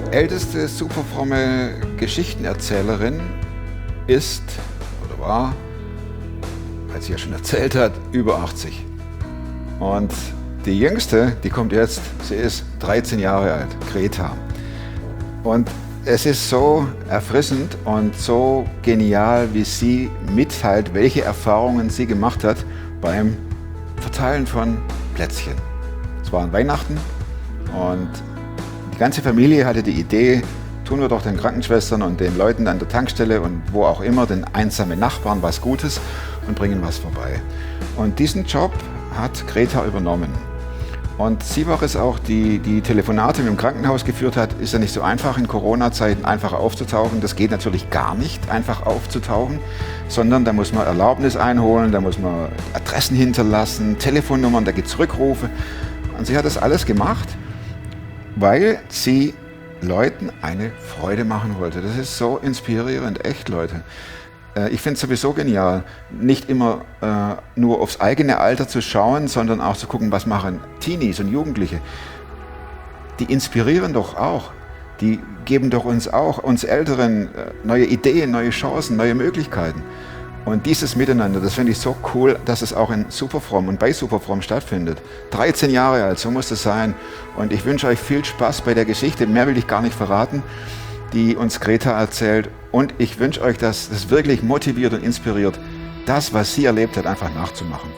älteste superfromme Geschichtenerzählerin ist oder war, als sie ja schon erzählt hat, über 80. Und die jüngste, die kommt jetzt, sie ist 13 Jahre alt, Greta. Und es ist so erfrischend und so genial, wie sie mitteilt, welche Erfahrungen sie gemacht hat beim Verteilen von Plätzchen. Es war an Weihnachten und die ganze Familie hatte die Idee, tun wir doch den Krankenschwestern und den Leuten an der Tankstelle und wo auch immer, den einsamen Nachbarn was Gutes und bringen was vorbei. Und diesen Job hat Greta übernommen. Und sie war es auch, die Telefonate mit dem Krankenhaus geführt hat. Ist ja nicht so einfach in Corona-Zeiten einfach aufzutauchen. Das geht natürlich gar nicht, einfach aufzutauchen, sondern da muss man Erlaubnis einholen, da muss man Adressen hinterlassen, Telefonnummern, da gibt es Rückrufe. Und sie hat das alles gemacht, weil sie Leuten eine Freude machen wollte. Das ist so inspirierend, echt, Leute. Ich finde es sowieso genial, nicht immer nur aufs eigene Alter zu schauen, sondern auch zu gucken, was machen Teenies und Jugendliche. Die inspirieren doch auch. Die geben doch uns Älteren, neue Ideen, neue Chancen, neue Möglichkeiten. Und dieses Miteinander, das finde ich so cool, dass es auch in Superfromm und bei Superfromm stattfindet. 13 Jahre alt, so muss es sein. Und ich wünsche euch viel Spaß bei der Geschichte. Mehr will ich gar nicht verraten, die uns Greta erzählt. Und ich wünsche euch, dass es wirklich motiviert und inspiriert, das, was sie erlebt hat, einfach nachzumachen.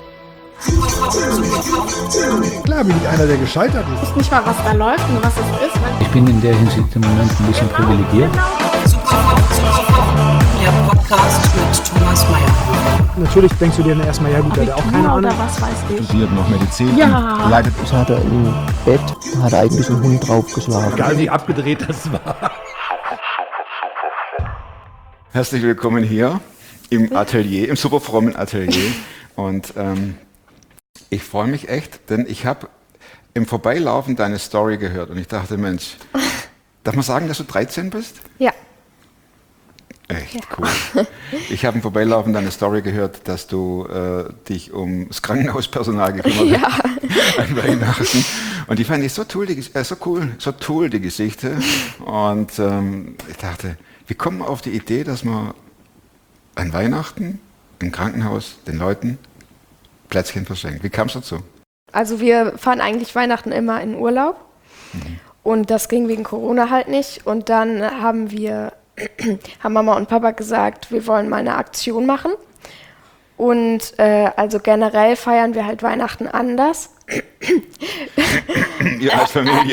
Klar bin ich einer, der gescheitert ist. Ich weiß nicht mal, was da läuft und was es ist. Ich bin in der Hinsicht im Moment ein bisschen privilegiert. Der Podcast mit Thomas Mayer. Natürlich denkst du dir dann erstmal, ja gut, der hat auch keine Ahnung. Oder was weiß ich. Studiert noch Medizin. Ja. Leidet. Das hat er im Bett, hat eigentlich einen Hund draufgeschlagen. Egal wie abgedreht das war. Herzlich willkommen hier im Atelier, im superfrommen Atelier. Und ich freue mich echt, denn ich habe im Vorbeilaufen deine Story gehört und ich dachte, Mensch, darf man sagen, dass du 13 bist? Ja. Echt cool. Ich habe im Vorbeilaufen deine Story gehört, dass du dich um das Krankenhauspersonal gekümmert hast an Weihnachten. Und die fand ich so toll, die Geschichte. Und ich dachte, wie kommen wir auf die Idee, dass man an Weihnachten im Krankenhaus den Leuten Plätzchen verschenkt? Wie kam es dazu? Also wir fahren eigentlich Weihnachten immer in Urlaub. Und das ging wegen Corona halt nicht. Und dann haben Mama und Papa gesagt, wir wollen mal eine Aktion machen. Und also generell feiern wir halt Weihnachten anders. Ihr als Familie.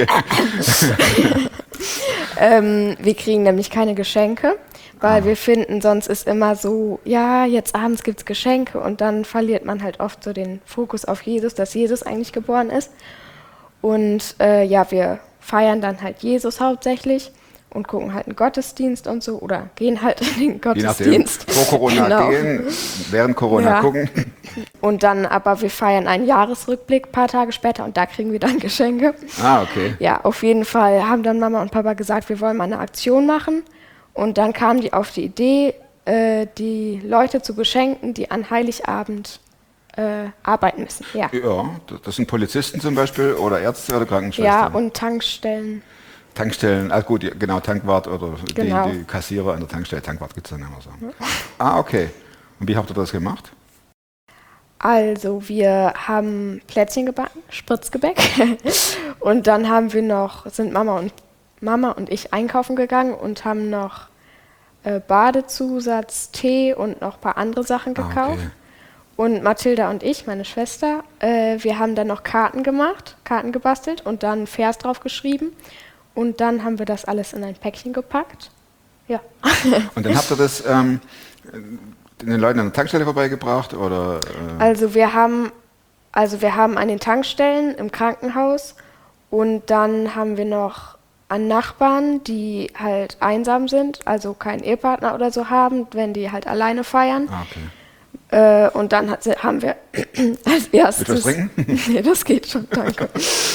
Wir kriegen nämlich keine Geschenke, weil wir finden, sonst ist immer so, ja, jetzt abends gibt's Geschenke und dann verliert man halt oft so den Fokus auf Jesus, dass Jesus eigentlich geboren ist. Und wir feiern dann halt Jesus hauptsächlich und gucken halt einen Gottesdienst und so oder gehen halt in den Gottesdienst. Je nachdem, vor Corona gehen, während Corona gucken. Und dann, aber wir feiern einen Jahresrückblick ein paar Tage später und da kriegen wir dann Geschenke. Ah, okay. Ja, auf jeden Fall haben dann Mama und Papa gesagt, wir wollen mal eine Aktion machen. Und dann kamen die auf die Idee, die Leute zu beschenken, die an Heiligabend arbeiten müssen. Ja, das sind Polizisten zum Beispiel oder Ärzte oder Krankenschwestern. ja, und Tankstellen. Tankstellen, gut, genau, Tankwart oder Genau. die Kassierer an der Tankstelle, Tankwart gibt es dann immer so. Ah, okay. Und wie habt ihr das gemacht? Also wir haben Plätzchen gebacken, Spritzgebäck. Und dann sind Mama und ich einkaufen gegangen und haben noch Badezusatz, Tee und noch ein paar andere Sachen gekauft. Okay. Und Mathilda und ich, meine Schwester, wir haben dann noch Karten gebastelt und dann einen Vers drauf geschrieben. Und dann haben wir das alles in ein Päckchen gepackt. Ja. Und dann habt ihr das den Leuten an der Tankstelle vorbeigebracht? Oder, Also wir haben an den Tankstellen im Krankenhaus und dann haben wir noch an Nachbarn, die halt einsam sind, also keinen Ehepartner oder so haben, wenn die halt alleine feiern. Ah, okay. Und dann haben wir als erstes... Willst du was trinken? Nee, das geht schon, danke.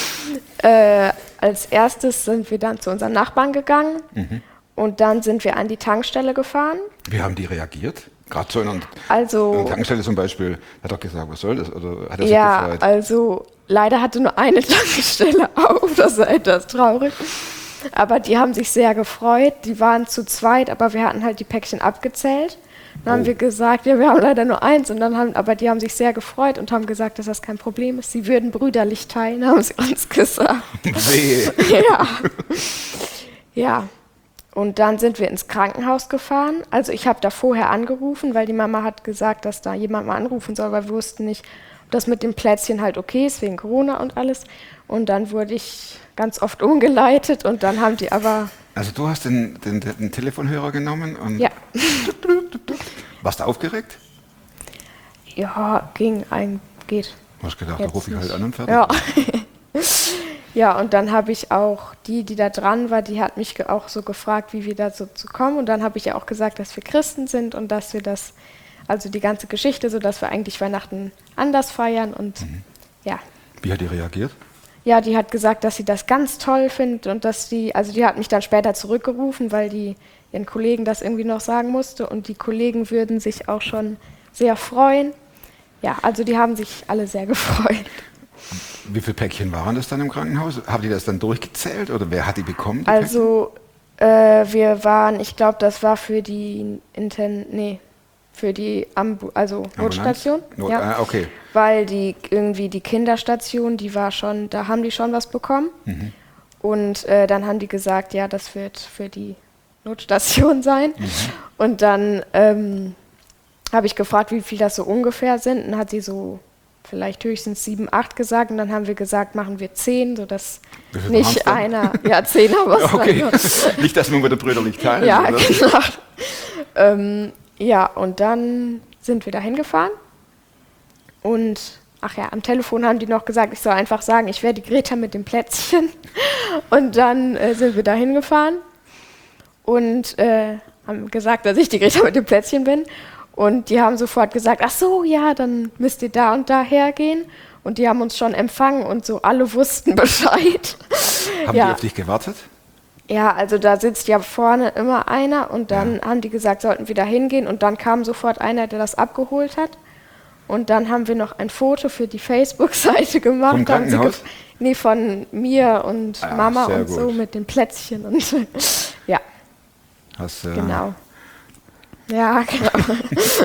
Als erstes sind wir dann zu unseren Nachbarn gegangen und dann sind wir an die Tankstelle gefahren. Wie haben die reagiert? Gerade so in einer Tankstelle zum Beispiel, hat doch gesagt, was soll das? Oder hat er sich gefreut? Also leider hatte nur eine Tankstelle auf, das war etwas traurig. Aber die haben sich sehr gefreut. Die waren zu zweit, aber wir hatten halt die Päckchen abgezählt. Dann haben wir gesagt, ja, wir haben leider nur eins. Aber die haben sich sehr gefreut und haben gesagt, dass das kein Problem ist. Sie würden brüderlich teilen, haben sie uns gesagt. Wehe. Ja. Ja. Und dann sind wir ins Krankenhaus gefahren. Also ich habe da vorher angerufen, weil die Mama hat gesagt, dass da jemand mal anrufen soll, weil wir wussten nicht, ob das mit dem Plätzchen halt okay ist, wegen Corona und alles. Und dann wurde ich ganz oft umgeleitet und dann haben die aber... Also du hast den Telefonhörer genommen und... Ja. Warst du aufgeregt? Ja, geht. Du hast gedacht, da Jetzt rufe ich halt nicht. an und fertig. Ja. Ja, und dann habe ich auch die da dran war, die hat mich auch so gefragt, wie wir da so zu kommen. Und dann habe ich ja auch gesagt, dass wir Christen sind und dass wir das, also die ganze Geschichte, so dass wir eigentlich Weihnachten anders feiern und ja. Wie hat die reagiert? Ja, die hat gesagt, dass sie das ganz toll findet und dass die hat mich dann später zurückgerufen, weil die ihren Kollegen das irgendwie noch sagen musste und die Kollegen würden sich auch schon sehr freuen. Ja, also die haben sich alle sehr gefreut. Wie viele Päckchen waren das dann im Krankenhaus? Haben die das dann durchgezählt oder wer hat die bekommen? Die Also wir waren, ich glaube, das war für die Notstation. Ja. Okay. Weil die Kinderstation, die war schon, da haben die schon was bekommen. Und dann haben die gesagt, ja, das wird für die Notstation sein. Und dann habe ich gefragt, wie viel das so ungefähr sind. Und hat sie so vielleicht höchstens 7, 8 gesagt. Und dann haben wir gesagt, machen wir 10, sodass nicht einer... Ja, 10 haben wir Okay, nicht, dass man wieder brüderlich teilt. Ja, oder? genau. Ja, und dann sind wir da hingefahren. Und, ach ja, am Telefon haben die noch gesagt, ich soll einfach sagen, ich wäre die Greta mit dem Plätzchen. Und dann sind wir da hingefahren und haben gesagt, dass ich die Greta mit dem Plätzchen bin. Und die haben sofort gesagt, ach so, ja, dann müsst ihr da und da hergehen. Und die haben uns schon empfangen und so, alle wussten Bescheid. Haben die auf dich gewartet? Ja, also da sitzt ja vorne immer einer und dann haben die gesagt, sollten wir da hingehen und dann kam sofort einer, der das abgeholt hat. Und dann haben wir noch ein Foto für die Facebook-Seite gemacht. Vom Krankenhaus? Nee, von mir und Mama und gut. so mit den Plätzchen und ja. Genau. Ja, genau.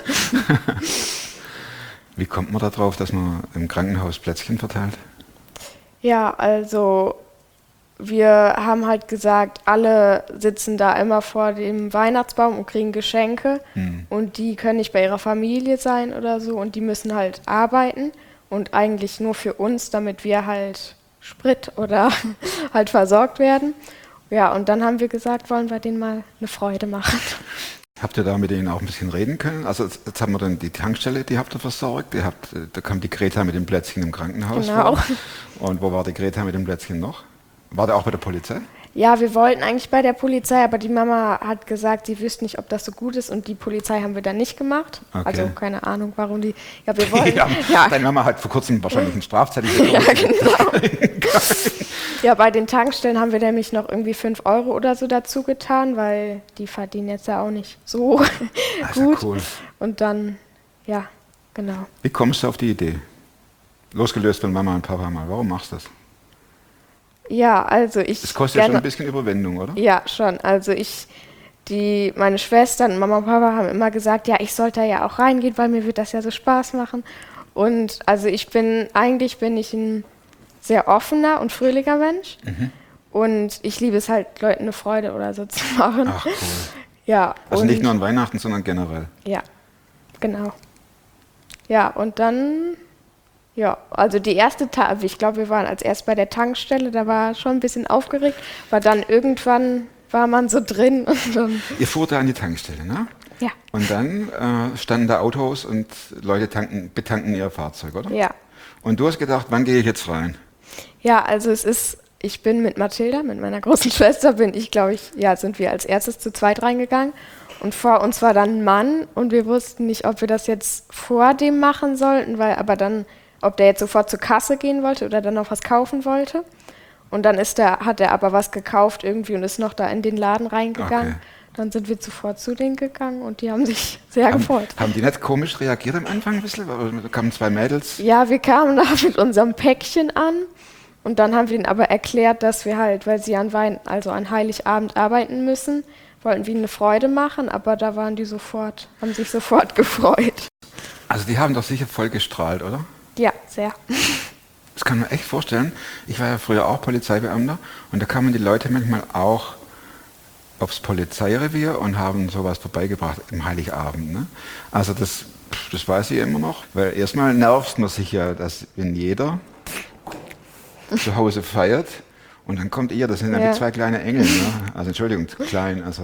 Wie kommt man da drauf, dass man im Krankenhaus Plätzchen verteilt? Ja, also wir haben halt gesagt, alle sitzen da immer vor dem Weihnachtsbaum und kriegen Geschenke und die können nicht bei ihrer Familie sein oder so und die müssen halt arbeiten und eigentlich nur für uns, damit wir halt Sprit oder halt versorgt werden. Ja, und dann haben wir gesagt, wollen wir denen mal eine Freude machen. Habt ihr da mit denen auch ein bisschen reden können? Also jetzt haben wir dann die Tankstelle, die habt ihr versorgt. Da kam die Greta mit dem Plätzchen im Krankenhaus vor. Und wo war die Greta mit dem Plätzchen noch? War der auch bei der Polizei? Ja, wir wollten eigentlich bei der Polizei, aber die Mama hat gesagt, sie wüsste nicht, ob das so gut ist und die Polizei haben wir dann nicht gemacht. Okay. Also keine Ahnung, warum die... Ja, wir wollten... Deine Mama hat vor kurzem wahrscheinlich einen Strafzettel bekommen. Ja, genau. Ja, bei den Tankstellen haben wir nämlich noch irgendwie 5 € oder so dazu getan, weil die verdienen jetzt ja auch nicht so gut. Ja cool. Und dann, ja, genau. Wie kommst du auf die Idee? Losgelöst von Mama und Papa mal. Warum machst du das? Ja, also ich... Das kostet ja schon ein bisschen Überwindung, oder? Ja, schon. Also meine Schwestern und Mama und Papa haben immer gesagt, ja, ich sollte da ja auch reingehen, weil mir wird das ja so Spaß machen. Und also eigentlich bin ich ein sehr offener und fröhlicher Mensch. Und ich liebe es halt, Leuten eine Freude oder so zu machen. Ach cool. Ja. Also nicht nur an Weihnachten, sondern generell. Ja, genau. Ja, und dann, ja, also die erste Tag, ich glaube, wir waren als erst bei der Tankstelle, da war schon ein bisschen aufgeregt, aber dann irgendwann war man so drin. Und dann, Ihr fuhrt da an die Tankstelle, ne? ja. Und dann standen da Autos und Leute betanken ihr Fahrzeug, oder? Ja. Und du hast gedacht, wann gehe ich jetzt rein? Ja, also ich bin mit Mathilda, mit meiner großen Schwester, sind wir als erstes zu zweit reingegangen. Und vor uns war dann ein Mann und wir wussten nicht, ob wir das jetzt vor dem machen sollten, ob der jetzt sofort zur Kasse gehen wollte oder dann noch was kaufen wollte. Und dann hat er aber was gekauft irgendwie und ist noch da in den Laden reingegangen. Okay. Dann sind wir sofort zu denen gegangen und die haben sich sehr gefreut. Haben die nicht komisch reagiert am Anfang ein bisschen? Da kamen 2 Mädels. Ja, wir kamen da mit unserem Päckchen an Und dann haben wir ihnen aber erklärt, dass wir halt, weil sie an an Heiligabend arbeiten müssen, wollten wir ihnen eine Freude machen, aber da waren die haben sich sofort gefreut. Also die haben doch sicher voll gestrahlt, oder? Ja, sehr. Das kann man echt vorstellen. Ich war ja früher auch Polizeibeamter und da kamen die Leute manchmal auch aufs Polizeirevier und haben sowas vorbeigebracht im Heiligabend. Ne? Also das weiß ich immer noch, weil erstmal nervt man sich ja, dass wenn jeder zu Hause feiert und dann kommt ihr, das sind ja wie zwei kleine Engel. Ne? Also Entschuldigung, klein, also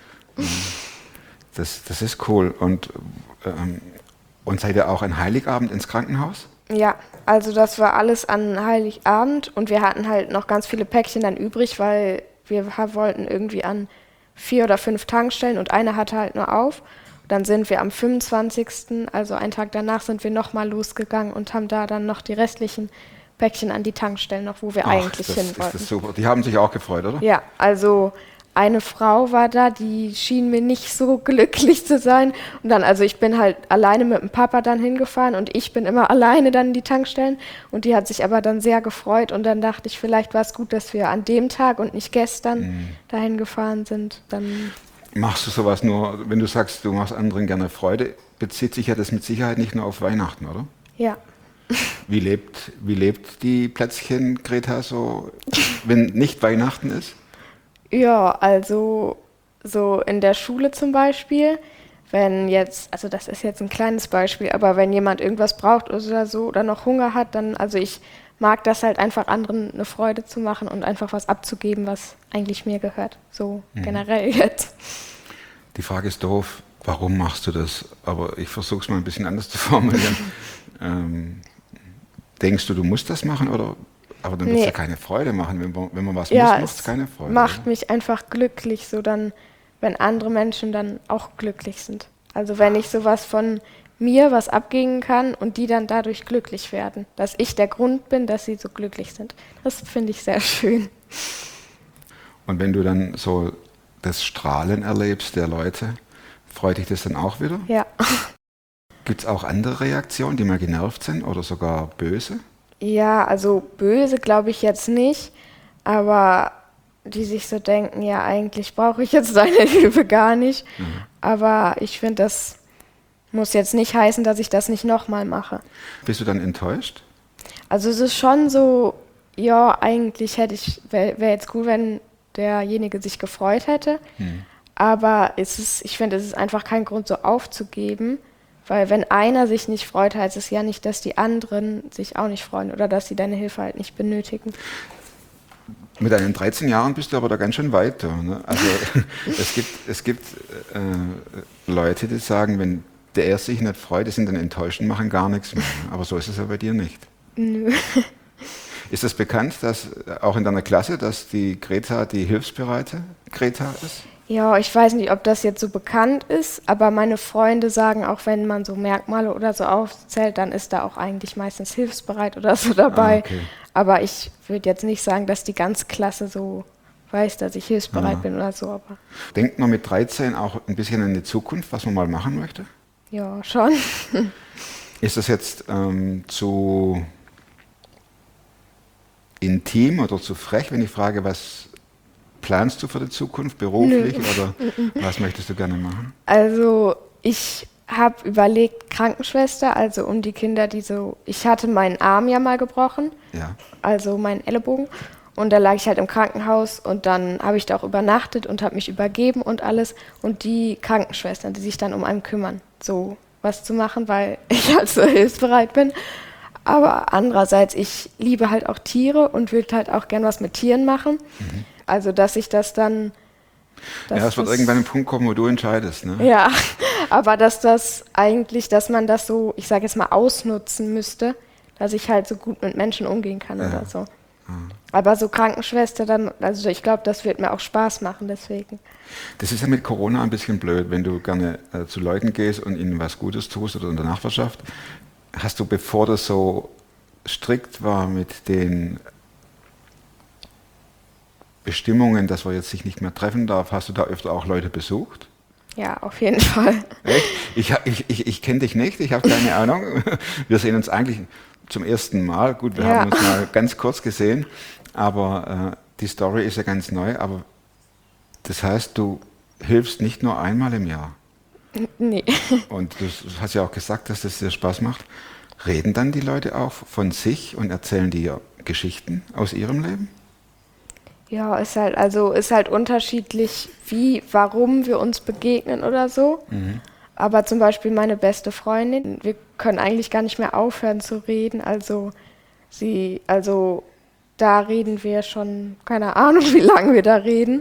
das ist cool. Und seid ihr auch an Heiligabend ins Krankenhaus? Ja, also das war alles an Heiligabend und wir hatten halt noch ganz viele Päckchen dann übrig, weil wir wollten irgendwie an 4 oder 5 Tankstellen und eine hatte halt nur auf. Dann sind wir am 25., also einen Tag danach, sind wir nochmal losgegangen und haben da dann noch die restlichen Päckchen an die Tankstellen noch, wo wir eigentlich hin wollten. Das ist super. Die haben sich auch gefreut, oder? Ja, also eine Frau war da, die schien mir nicht so glücklich zu sein. Und dann, also ich bin halt alleine mit dem Papa dann hingefahren und ich bin immer alleine dann in die Tankstellen. Und die hat sich aber dann sehr gefreut. Und dann dachte ich, vielleicht war es gut, dass wir an dem Tag und nicht gestern dahin gefahren sind. Dann machst du sowas nur, wenn du sagst, du machst anderen gerne Freude, bezieht sich ja das mit Sicherheit nicht nur auf Weihnachten, oder? Ja. Wie lebt die Plätzchen Greta so, wenn nicht Weihnachten ist? Ja, also so in der Schule zum Beispiel, wenn jetzt, also das ist jetzt ein kleines Beispiel, aber wenn jemand irgendwas braucht oder so oder noch Hunger hat, dann, also ich mag das halt einfach anderen eine Freude zu machen und einfach was abzugeben, was eigentlich mir gehört, so generell jetzt. Die Frage ist doof, warum machst du das? Aber ich versuche es mal ein bisschen anders zu formulieren. Denkst du musst das machen oder? Aber dann wird es ja keine Freude machen. Wenn man was muss, macht es keine Freude. Macht mich einfach glücklich, so dann, wenn andere Menschen dann auch glücklich sind. Also wenn ich sowas von mir was abgeben kann und die dann dadurch glücklich werden. Dass ich der Grund bin, dass sie so glücklich sind. Das finde ich sehr schön. Und wenn du dann so das Strahlen erlebst der Leute, freut dich das dann auch wieder? Ja. Gibt es auch andere Reaktionen, die mal genervt sind oder sogar böse? Ja, also böse glaube ich jetzt nicht, aber die sich so denken, ja eigentlich brauche ich jetzt deine Hilfe gar nicht. Aber ich finde, das muss jetzt nicht heißen, dass ich das nicht nochmal mache. Bist du dann enttäuscht? Also es ist schon so, ja eigentlich wäre jetzt gut, wenn derjenige sich gefreut hätte, aber ich finde, es ist einfach kein Grund so aufzugeben. Weil wenn einer sich nicht freut, heißt es ja nicht, dass die anderen sich auch nicht freuen oder dass sie deine Hilfe halt nicht benötigen. Mit deinen 13 Jahren bist du aber da ganz schön weiter. Ne? Also es gibt Leute, die sagen, wenn der sich nicht freut, die sind dann enttäuscht und machen gar nichts mehr. Aber so ist es ja bei dir nicht. Nö. Ist es bekannt, dass auch in deiner Klasse, dass die Greta die hilfsbereite Greta ist? Ja, ich weiß nicht, ob das jetzt so bekannt ist, aber meine Freunde sagen, auch wenn man so Merkmale oder so aufzählt, dann ist da auch eigentlich meistens hilfsbereit oder so dabei. Okay. Aber ich würde jetzt nicht sagen, dass die ganze Klasse so weiß, dass ich hilfsbereit bin oder so. Aber denkt man mit 13 auch ein bisschen an die Zukunft, was man mal machen möchte? ja, schon. Ist das jetzt zu intim oder zu frech, wenn ich frage, was planst du für die Zukunft, beruflich oder was möchtest du gerne machen? Also ich habe überlegt, Krankenschwester, also um die Kinder, ich hatte meinen Arm ja mal gebrochen, also meinen Ellenbogen und da lag ich halt im Krankenhaus und dann habe ich da auch übernachtet und habe mich übergeben und alles und die Krankenschwestern, die sich dann um einen kümmern, so was zu machen, weil ich halt so hilfsbereit bin. Aber andererseits, ich liebe halt auch Tiere und würde halt auch gern was mit Tieren machen. Also, dass ich das dann... Es wird irgendwann ein Punkt kommen, wo du entscheidest, ne? Ja, aber dass man das so, ich sage jetzt mal, ausnutzen müsste, dass ich halt so gut mit Menschen umgehen kann oder so. Aber so Krankenschwester, dann, also ich glaube, das wird mir auch Spaß machen, deswegen. Das ist ja mit Corona ein bisschen blöd, wenn du gerne zu Leuten gehst und ihnen was Gutes tust oder in der Nachbarschaft. Hast du, bevor das so strikt war mit den Bestimmungen, dass man jetzt sich nicht mehr treffen darf, hast du da öfter auch Leute besucht? Ja, auf jeden Fall. Echt? Ich kenne dich nicht, ich habe keine Ahnung. Wir sehen uns eigentlich zum ersten Mal. Gut, wir Ja. haben uns mal ganz kurz gesehen, aber die Story ist ja ganz neu. Aber das heißt, du hilfst nicht nur einmal im Jahr. Nee. Und du hast ja auch gesagt, dass das dir Spaß macht. Reden dann die Leute auch von sich und erzählen dir Geschichten aus ihrem Leben? Ja, ist halt unterschiedlich, warum wir uns begegnen oder so. Aber zum Beispiel meine beste Freundin, wir können eigentlich gar nicht mehr aufhören zu reden. Also da reden wir schon, keine Ahnung, wie lange wir da reden.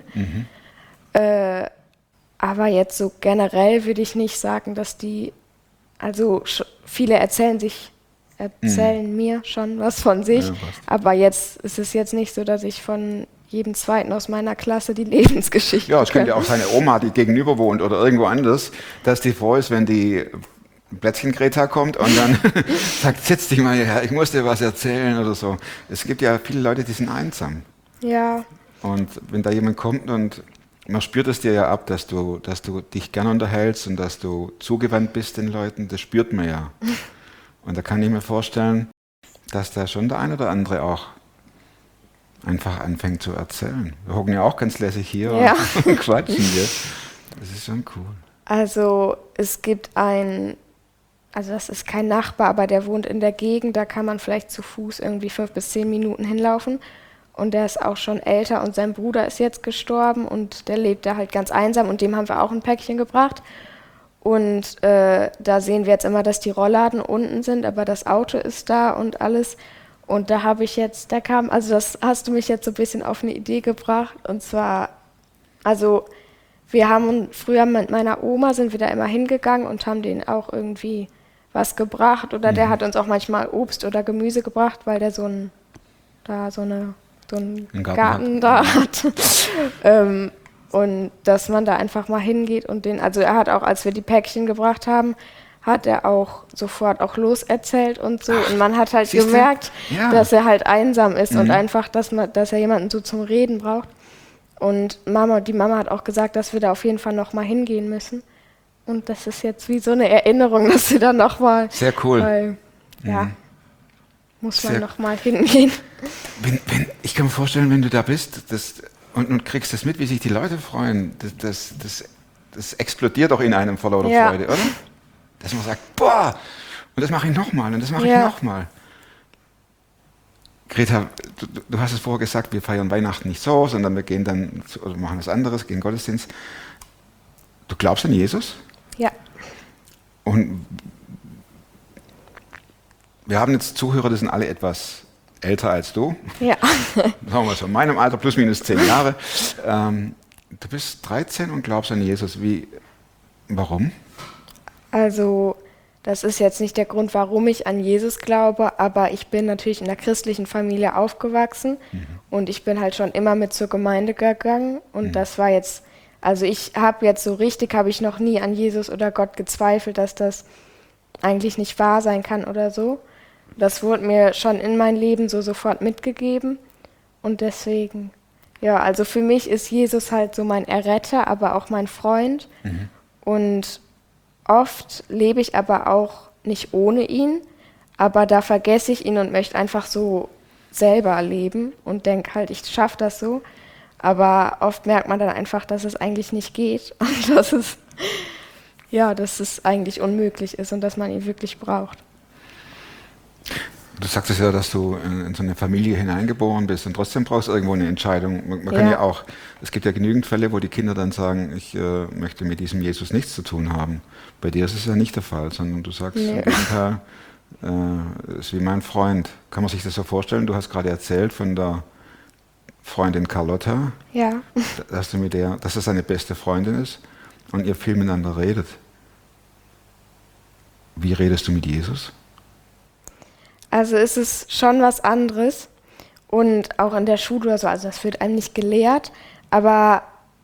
Aber jetzt so generell würde ich nicht sagen, dass viele erzählen mir schon was von sich. Ja, passt. Aber jetzt ist es jetzt nicht so, dass ich von jedem Zweiten aus meiner Klasse die Lebensgeschichte Ja, es könnte kenne. auch seine Oma, die gegenüber wohnt oder irgendwo anders, dass die froh ist, wenn die Plätzchen-Greta kommt und dann sagt, setz dich mal hierher, ich muss dir was erzählen oder so. Es gibt ja viele Leute, die sind einsam. Ja, Und wenn da jemand kommt und man spürt es dir ja ab, dass du dich gern unterhältst und dass du zugewandt bist den Leuten, das spürt man ja. Und da kann ich mir vorstellen, dass da schon der ein oder andere auch einfach anfängt zu erzählen. Wir hocken ja auch ganz lässig hier Ja. und quatschen hier. Das ist schon cool. also es gibt das ist kein Nachbar, aber der wohnt in der Gegend, da kann man vielleicht zu Fuß irgendwie 5 bis 10 Minuten hinlaufen. Und der ist auch schon älter und sein Bruder ist jetzt gestorben und der lebt da halt ganz einsam und dem haben wir auch ein Päckchen gebracht. Und da sehen wir jetzt immer, dass die Rollladen unten sind, aber das Auto ist da und alles. Und das hast du mich jetzt so ein bisschen auf eine Idee gebracht. Und zwar, wir haben früher mit meiner Oma sind wir da immer hingegangen und haben denen auch irgendwie was gebracht. Oder der hat uns auch manchmal Obst oder Gemüse gebracht, weil der so einen Einen Garten da hat. Und dass man da einfach mal hingeht und er hat auch, als wir die Päckchen gebracht haben, hat er auch sofort auch loserzählt und so. Und man hat halt siehste? gemerkt, Ja. dass er halt einsam ist und einfach, dass er jemanden so zum Reden braucht. Und die Mama hat auch gesagt, dass wir da auf jeden Fall noch mal hingehen müssen. Und das ist jetzt wie so eine Erinnerung, dass wir da noch mal... Sehr cool. Weil, muss man Sehr- noch mal hingehen. Ich kann mir vorstellen, wenn du da bist und kriegst das mit, wie sich die Leute freuen, das explodiert doch in einem vor lauter Ja. Freude, oder? Dass man sagt, boah, und das mache ich nochmal und das mache ich Ja. nochmal. Greta, du hast es vorher gesagt, wir feiern Weihnachten nicht so, sondern wir gehen dann oder machen was anderes, gehen Gottesdienst. Du glaubst an Jesus? Ja. Und wir haben jetzt Zuhörer, die sind alle etwas älter als du. Ja. Sagen wir mal so, in meinem Alter plus minus 10 Jahre. Du bist 13 und glaubst an Jesus. Warum? Also, das ist jetzt nicht der Grund, warum ich an Jesus glaube, aber ich bin natürlich in einer christlichen Familie aufgewachsen und ich bin halt schon immer mit zur Gemeinde gegangen und das war jetzt, also habe ich noch nie an Jesus oder Gott gezweifelt, dass das eigentlich nicht wahr sein kann oder so. Das wurde mir schon in mein Leben so sofort mitgegeben und deswegen, ja, also für mich ist Jesus halt so mein Erretter, aber auch mein Freund und oft lebe ich aber auch nicht ohne ihn, aber da vergesse ich ihn und möchte einfach so selber leben und denke halt, ich schaffe das so. Aber oft merkt man dann einfach, dass es eigentlich nicht geht und dass es eigentlich unmöglich ist und dass man ihn wirklich braucht. Du sagtest ja, dass du in so eine Familie hineingeboren bist und trotzdem brauchst du irgendwo eine Entscheidung. Man kann ja auch, es gibt ja genügend Fälle, wo die Kinder dann sagen, ich möchte mit diesem Jesus nichts zu tun haben. Bei dir ist es ja nicht der Fall, sondern du sagst im Gegenteil, ist wie mein Freund. Kann man sich das so vorstellen? Du hast gerade erzählt von der Freundin Carlotta, Ja. dass das seine beste Freundin ist und ihr viel miteinander redet. Wie redest du mit Jesus? Also es ist schon was anderes und auch in der Schule oder so, also das wird einem nicht gelehrt, aber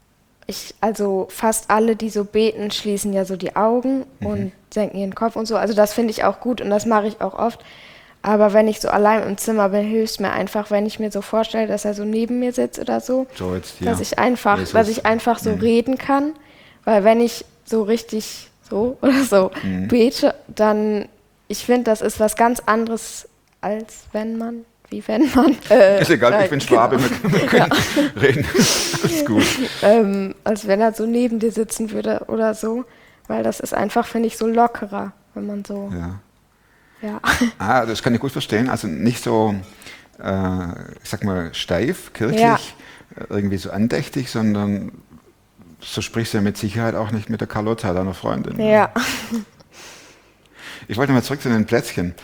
fast alle, die so beten, schließen ja so die Augen und senken ihren Kopf und so, also das finde ich auch gut und das mache ich auch oft, aber wenn ich so allein im Zimmer bin, hilft es mir einfach, wenn ich mir so vorstelle, dass er so neben mir sitzt oder so, So jetzt hier. dass ich einfach so reden kann, weil wenn ich so richtig so oder so bete, dann, ich finde, das ist was ganz anderes, als wenn man, wie wenn man. Ist egal, ich bin Schwabe, wir können reden. Alles gut. Als wenn er so neben dir sitzen würde oder so. Weil das ist einfach, finde ich, so lockerer, wenn man so. Ja. Das kann ich gut verstehen. Also nicht so, ich sag mal, steif, kirchlich, irgendwie so andächtig, sondern so sprichst du ja mit Sicherheit auch nicht mit der Carlotta, deiner Freundin. Ja. Ich wollte mal zurück zu den Plätzchen.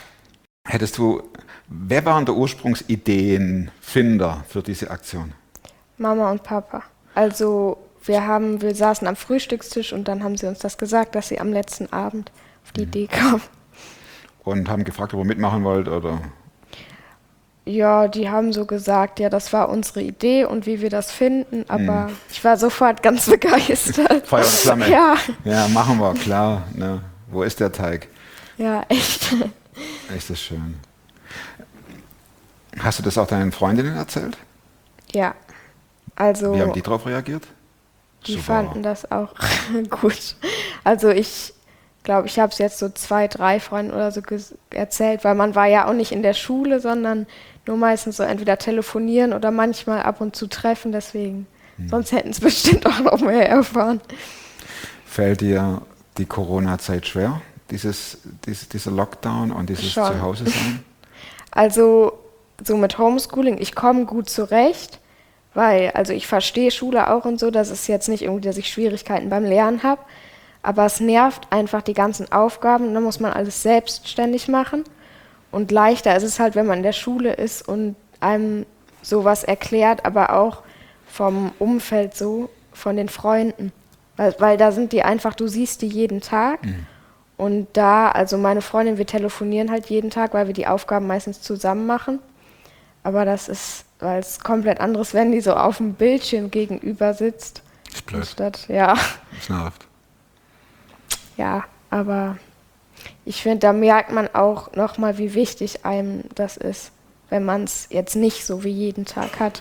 Wer waren der Ursprungsideenfinder für diese Aktion? Mama und Papa. Also wir saßen am Frühstückstisch und dann haben sie uns das gesagt, dass sie am letzten Abend auf die Idee kamen. Und haben gefragt, ob ihr mitmachen wollt, oder? Ja, die haben so gesagt, ja, das war unsere Idee und wie wir das finden, aber ich war sofort ganz begeistert. Feuer und Flamme. Ja. Ja, machen wir, klar. Ne? Wo ist der Teig? Ja, echt. Echt, ist schön. Hast du das auch deinen Freundinnen erzählt? Ja, also Wie haben die darauf reagiert? die Super. fanden das auch gut. Also ich glaube, ich habe es jetzt so 2, 3 Freunden oder so erzählt, weil man war ja auch nicht in der Schule, sondern nur meistens so entweder telefonieren oder manchmal ab und zu treffen, deswegen. Sonst hätten es bestimmt auch noch mehr erfahren. Fällt dir die Corona-Zeit schwer, dieser Lockdown und dieses Schon. Zuhause-Sein? Also so mit Homeschooling, ich komme gut zurecht, weil also ich verstehe Schule auch und so, dass es jetzt nicht irgendwie, dass ich Schwierigkeiten beim Lernen habe, aber es nervt einfach die ganzen Aufgaben, dann muss man alles selbstständig machen und leichter ist es halt, wenn man in der Schule ist und einem sowas erklärt, aber auch vom Umfeld so, von den Freunden, weil da sind die einfach, du siehst die jeden Tag. Und da, also meine Freundin, wir telefonieren halt jeden Tag, weil wir die Aufgaben meistens zusammen machen. Aber das ist, weil es komplett anderes, wenn die so auf dem Bildschirm gegenüber sitzt. Ist blöd. Anstatt, ja, Das nervt. ja, aber ich finde, da merkt man auch nochmal, wie wichtig einem das ist, wenn man es jetzt nicht so wie jeden Tag hat.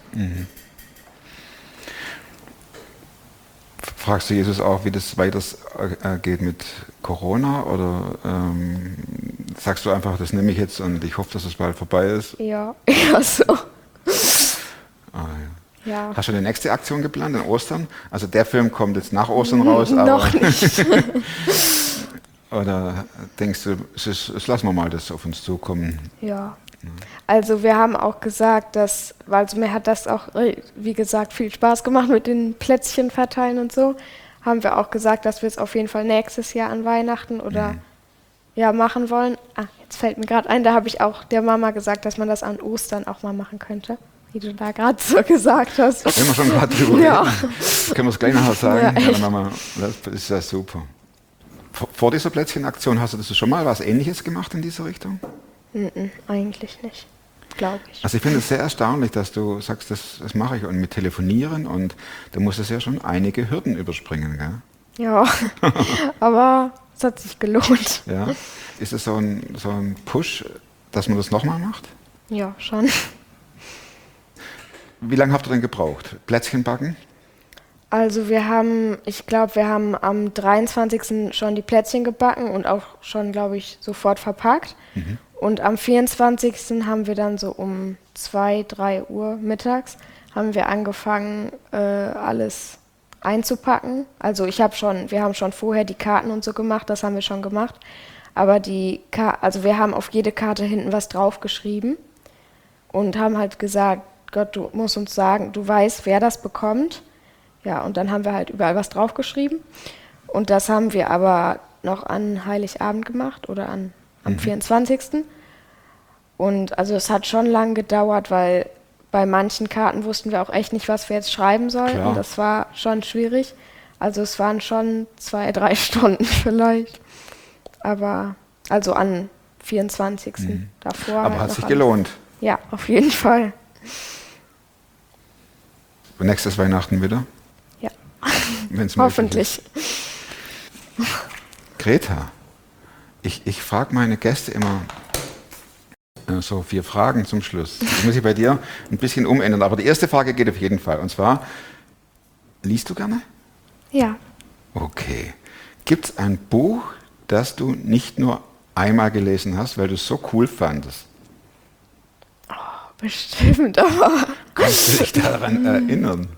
Fragst du Jesus auch, wie das weiter geht mit Corona, oder sagst du einfach, das nehme ich jetzt und ich hoffe, dass es bald vorbei ist? Ja, ja, so. Ja. Hast du eine nächste Aktion geplant, in Ostern? Also der Film kommt jetzt nach Ostern raus, aber Noch nicht. oder denkst du, es lassen wir mal das auf uns zukommen? Ja. Also wir haben auch gesagt, dass, weil also mir hat das auch, wie gesagt, viel Spaß gemacht mit den Plätzchen verteilen und so, haben wir auch gesagt, dass wir es auf jeden Fall nächstes Jahr an Weihnachten oder ja machen wollen. Jetzt fällt mir gerade ein, da habe ich auch der Mama gesagt, dass man das an Ostern auch mal machen könnte, wie du da gerade so gesagt hast. Wenn wir schon gerade drüber Ja. reden, können wir es gleich nachher sagen. Ja, echt. Mama, das ist ja super. Vor dieser Plätzchenaktion hast du das schon mal was Ähnliches gemacht in dieser Richtung? Eigentlich nicht, glaube ich. Also ich finde es sehr erstaunlich, dass du sagst, das mache ich, und mit Telefonieren, und da muss es ja schon einige Hürden überspringen, gell? Ja, aber es hat sich gelohnt. Ja. Ist es so ein Push, dass man das nochmal macht? Ja, schon. Wie lange habt ihr denn gebraucht? Plätzchen backen? Also ich glaube, wir haben am 23. schon die Plätzchen gebacken und auch schon, glaube ich, sofort verpackt. Und am 24. haben wir dann so um 2, 3 Uhr mittags haben wir angefangen, alles einzupacken. Also wir haben schon vorher die Karten und so gemacht, das haben wir schon gemacht. Aber also wir haben auf jede Karte hinten was draufgeschrieben und haben halt gesagt, Gott, du musst uns sagen, du weißt, wer das bekommt. Ja, und dann haben wir halt überall was draufgeschrieben. Und das haben wir aber noch an Heiligabend gemacht oder am 24. Und also es hat schon lange gedauert, weil bei manchen Karten wussten wir auch echt nicht, was wir jetzt schreiben sollten. Klar. Das war schon schwierig. Also es waren schon 2, 3 Stunden vielleicht. Aber also an 24. davor. Aber halt hat noch sich alles. gelohnt. Ja, auf jeden Fall. Und nächstes Weihnachten wieder? Ja, Wenn's möglich hoffentlich. ist. Greta, ich frage meine Gäste immer so 4 Fragen zum Schluss. Das muss ich bei dir ein bisschen umändern. Aber die erste Frage geht auf jeden Fall. Und zwar, liest du gerne? Ja, Okay. Gibt es ein Buch, das du nicht nur einmal gelesen hast, weil du es so cool fandest? bestimmt, aber Kannst du dich daran erinnern?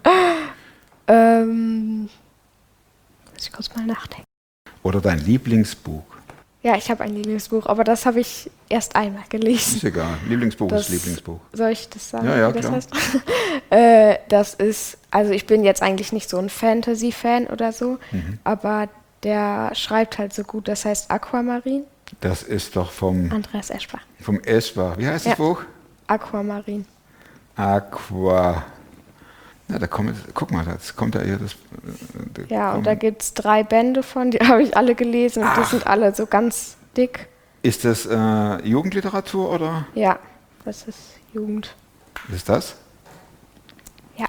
muss ich kurz mal nachdenken. Oder dein Lieblingsbuch? Ja, ich habe ein Lieblingsbuch, aber das habe ich erst einmal gelesen. Ist egal. Lieblingsbuch Das- ist Lieblingsbuch. Soll ich das sagen, Ja, ja, wie das klar. heißt? Das ist, also ich bin jetzt eigentlich nicht so ein Fantasy-Fan oder so, aber der schreibt halt so gut, das heißt Aquamarin. Das ist doch vom Andreas Eschbach. Eschbach. Wie heißt das Ja. Buch? Aquamarin. Aqua. Ja, guck mal, das kommt da eher das. Ja, und da gibt es 3 Bände von, die habe ich alle gelesen und die sind alle so ganz dick. Ist das Jugendliteratur oder Ja, das ist Jugend. ist das? Ja.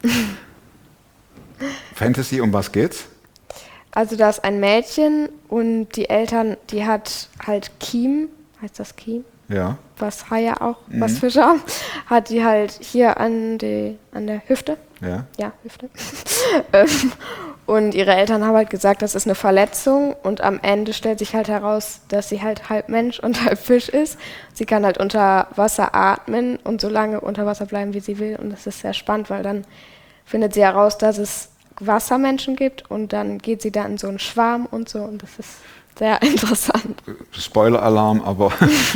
Fantasy, um was geht's? Also da ist ein Mädchen und die Eltern, die hat halt Kiem, heißt das Kiem? Ja. Was Haie auch, was Fische haben, hat die halt hier an der Hüfte. Ja. Ja, Hüfte. Und ihre Eltern haben halt gesagt, das ist eine Verletzung und am Ende stellt sich halt heraus, dass sie halt halb Mensch und halb Fisch ist. Sie kann halt unter Wasser atmen und so lange unter Wasser bleiben, wie sie will und das ist sehr spannend, weil dann findet sie heraus, dass es Wassermenschen gibt und dann geht sie da in so einen Schwarm und so und das ist sehr interessant. Spoiler-Alarm, aber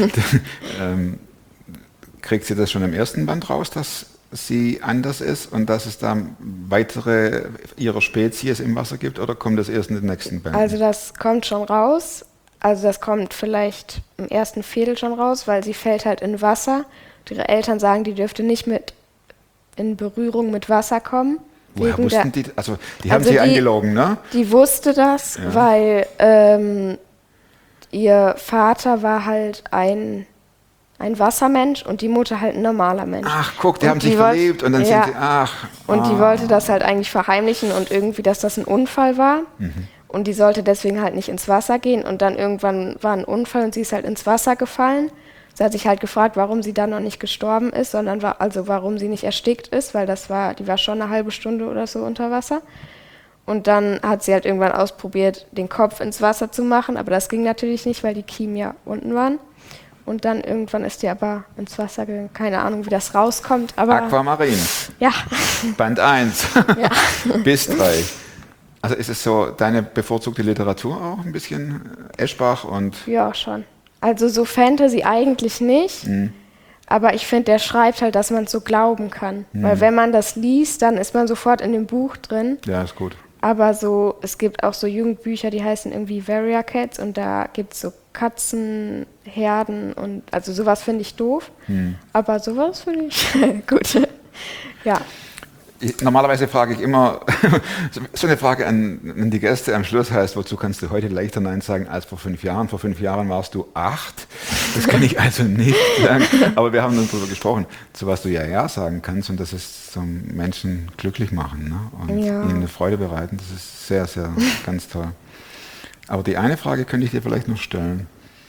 kriegt sie das schon im ersten Band raus, dass sie anders ist und dass es da weitere ihrer Spezies im Wasser gibt oder kommt das erst in den nächsten Bänden? Also das kommt schon raus. Also das kommt vielleicht im ersten Viertel schon raus, weil sie fällt halt in Wasser. Und ihre Eltern sagen, die dürfte nicht mit in Berührung mit Wasser kommen. Woher wegen wussten der- die? Also die haben Also sie die- angelogen, ne? Die wusste das, Ja. weil ihr Vater war halt ein Wassermensch und die Mutter halt ein normaler Mensch. Ach, guck, die Und haben sich wollt- verliebt und dann ja. sind sie, ach. Und die wollte das halt eigentlich verheimlichen und irgendwie, dass das ein Unfall war. Und die sollte deswegen halt nicht ins Wasser gehen. Und dann irgendwann war ein Unfall und sie ist halt ins Wasser gefallen. Sie hat sich halt gefragt, warum sie dann noch nicht gestorben ist, sondern warum sie nicht erstickt ist, weil die war schon eine halbe Stunde oder so unter Wasser. Und dann hat sie halt irgendwann ausprobiert, den Kopf ins Wasser zu machen, aber das ging natürlich nicht, weil die Kiemen ja unten waren. Und dann irgendwann ist die aber ins Wasser gegangen. Keine Ahnung, wie das rauskommt, aber Aquamarin, ja. Band 1 Ja. bis 3. Also ist es so deine bevorzugte Literatur auch ein bisschen Eschbach und Ja, schon. Also so Fantasy eigentlich nicht, aber ich finde, der schreibt halt, dass man es so glauben kann. Weil wenn man das liest, dann ist man sofort in dem Buch drin. ja, ist gut. Aber so, es gibt auch so Jugendbücher, die heißen irgendwie Warrior Cats und da gibt es so Katzenherden und also sowas finde ich doof. Aber sowas finde ich gut. Ja. Normalerweise frage ich immer, so eine Frage an die Gäste am Schluss heißt, wozu kannst du heute leichter Nein sagen als vor 5 Jahren? Vor 5 Jahren warst du 8. Das kann ich also nicht sagen. Aber wir haben uns darüber gesprochen, zu was du ja sagen kannst. Und das ist so Menschen glücklich machen, ne? Und Ja. ihnen eine Freude bereiten. Das ist sehr, sehr ganz toll. Aber die eine Frage könnte ich dir vielleicht noch stellen.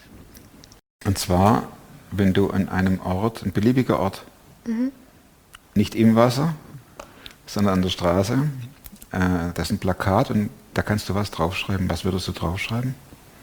Und zwar, wenn du an einem Ort, ein beliebiger Ort, nicht im Wasser, sondern an der Straße, da ist ein Plakat und da kannst du was draufschreiben. Was würdest du draufschreiben?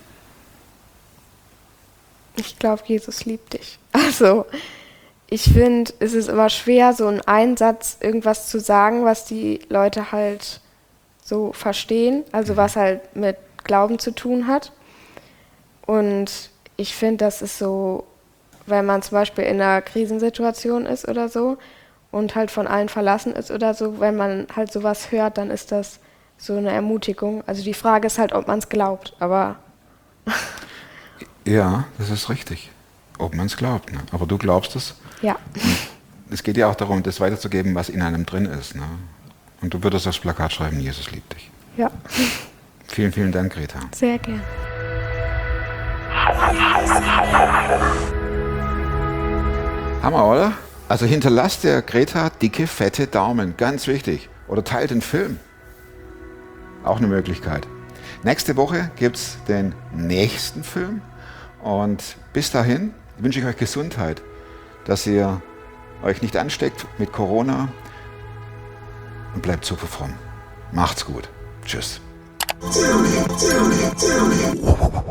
Ich glaube, Jesus liebt dich. Also, ich finde, es ist immer schwer, so in einen Satz irgendwas zu sagen, was die Leute halt so verstehen, also was halt mit Glauben zu tun hat. Und ich finde, das ist so, wenn man zum Beispiel in einer Krisensituation ist oder so und halt von allen verlassen ist oder so, wenn man halt sowas hört, dann ist das so eine Ermutigung. Also die Frage ist halt, ob man es glaubt, aber Ja, das ist richtig. Ob man es glaubt. Ne? Aber du glaubst es. ja. Es geht ja auch darum, das weiterzugeben, was in einem drin ist. Ne? Und du würdest aufs Plakat schreiben, Jesus liebt dich. Ja, Vielen, vielen Dank, Greta. sehr gern. Hammer, oder? Also hinterlasst der Greta dicke, fette Daumen. Ganz wichtig. Oder teilt den Film. Auch eine Möglichkeit. Nächste Woche gibt es den nächsten Film. Und bis dahin wünsche ich euch Gesundheit, dass ihr euch nicht ansteckt mit Corona und bleibt super fromm. Macht's gut. Tschüss.